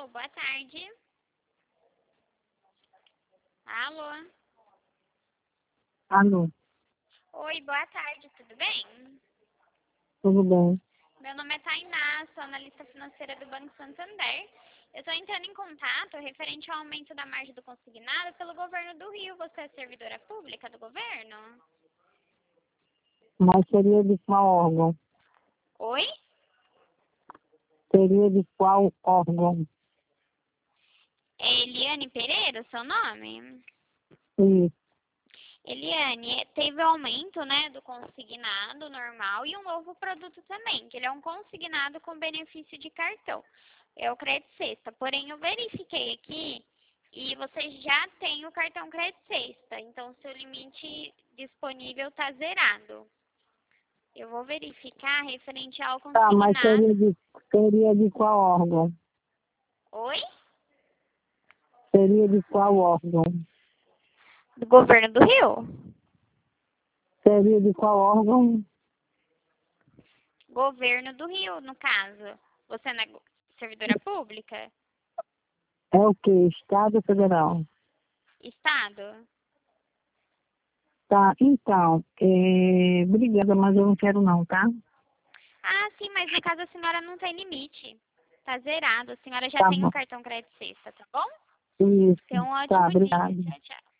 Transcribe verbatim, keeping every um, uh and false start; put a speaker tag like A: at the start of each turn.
A: Alô, boa tarde. Alô.
B: Alô,
A: Oi, boa tarde, tudo bem?
B: tudo bem?
A: Meu nome é Tainá, sou analista financeira do Banco Santander. Eu estou entrando em contato referente ao aumento da margem do consignado pelo governo do Rio. Você é servidora pública do governo?
B: Mas seria de qual órgão?
A: Oi?
B: Seria de qual órgão?
A: É Eliane Pereira, o seu nome?
B: Isso.
A: Eliane, teve o aumento, né, do consignado normal e um novo produto também, que ele é um consignado com benefício de cartão. É o Crédito Sexta. Porém, eu verifiquei aqui e você já tem o cartão Crédito Sexta, então seu limite disponível está zerado. Eu vou verificar referente ao
B: Tá, mas
A: consignado.
B: seria de, seria de qual órgão?
A: Oi?
B: Seria de qual órgão?
A: Do governo do Rio?
B: Seria de qual órgão?
A: Governo do Rio, no caso. Você não é go- servidora pública?
B: É o quê? Estado ou federal?
A: Estado?
B: Tá, então, é... obrigada, mas eu não quero não, tá?
A: Ah, sim, mas no caso a senhora não tem limite. Tá zerado. A senhora já
B: Tá
A: tem o
B: bom.
A: cartão Crédito Sexta, tá bom?
B: Isso,
A: Tenha um
B: tá,
A: ótimo dia.
B: obrigada.
A: Tchau, tchau.